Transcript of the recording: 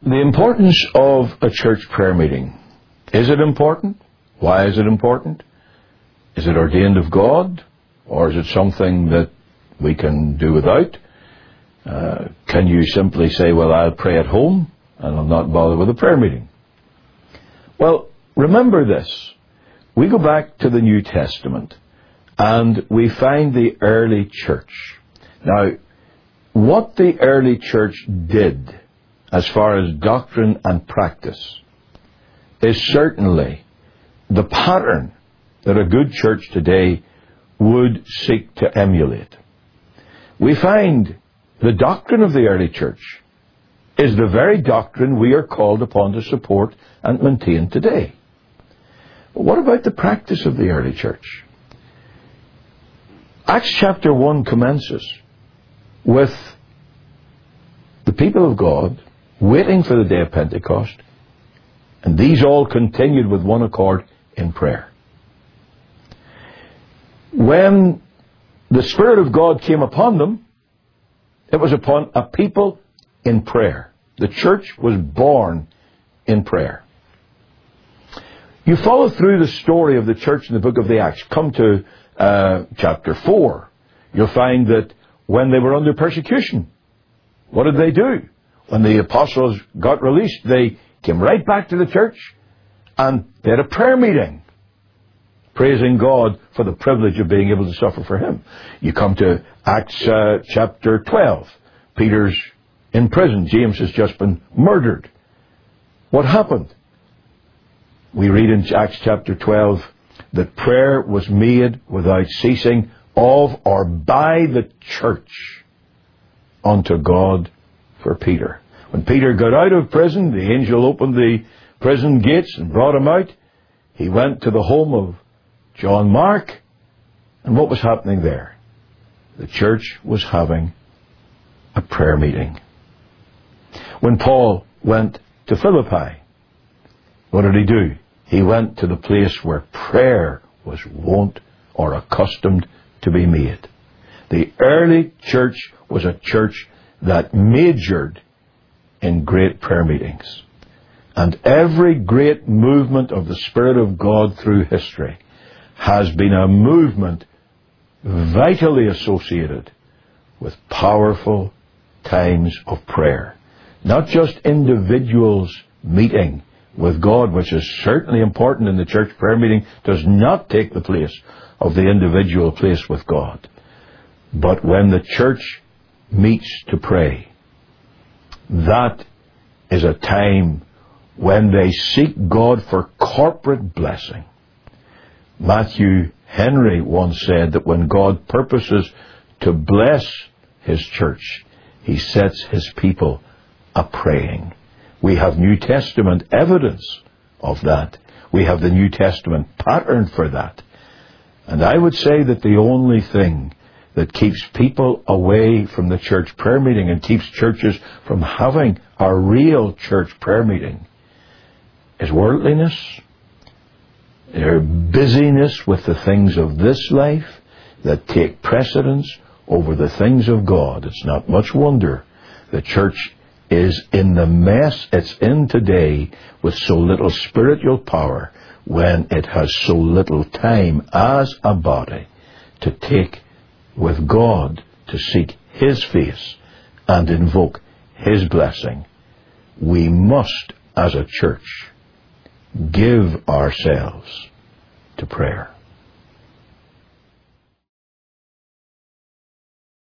The importance of a church prayer meeting. Is it important? Why is it important? Is it ordained of God? Or is it something that we can do without? Can you simply say, well, I'll pray at home and I'll not bother with a prayer meeting? Well, remember this. We go back to the New Testament and we find the early church. Now, what the early church did as far as doctrine and practice is certainly the pattern that a good church today would seek to emulate. We find the doctrine of the early church is the very doctrine we are called upon to support and maintain today. But what about the practice of the early church? Acts chapter 1 commences with the people of God waiting for the day of Pentecost, and these all continued with one accord in prayer. When the Spirit of God came upon them, it was upon a people in prayer. The church was born in prayer. You follow through the story of the church in the book of the Acts. Come to chapter 4. You'll find that when they were under persecution, what did they do? When the apostles got released, they came right back to the church and they had a prayer meeting, praising God for the privilege of being able to suffer for Him. You come to Acts chapter 12. Peter's in prison. James has just been murdered. What happened? We read in Acts chapter 12 that prayer was made without ceasing of or by the church unto God for Peter. When Peter got out of prison, the angel opened the prison gates and brought him out. He went to the home of John Mark. And what was happening there? The church was having a prayer meeting. When Paul went to Philippi, what did he do? He went to the place where prayer was wont or accustomed to be made. The early church was a church that majored in great prayer meetings. And every great movement of the Spirit of God through history has been a movement vitally associated with powerful times of prayer. Not just individuals meeting with God, which is certainly important in the church prayer meeting, does not take the place of the individual place with God. But when the church meets to pray, that is a time when they seek God for corporate blessing. Matthew Henry once said that when God purposes to bless His church, He sets His people a-praying. We have New Testament evidence of that. We have the New Testament pattern for that. And I would say that the only thing that keeps people away from the church prayer meeting and keeps churches from having a real church prayer meeting is worldliness, their busyness with the things of this life that take precedence over the things of God. It's not much wonder the church is in the mess it's in today with so little spiritual power when it has so little time as a body to take with God to seek His face and invoke His blessing. We must, as a church, give ourselves to prayer.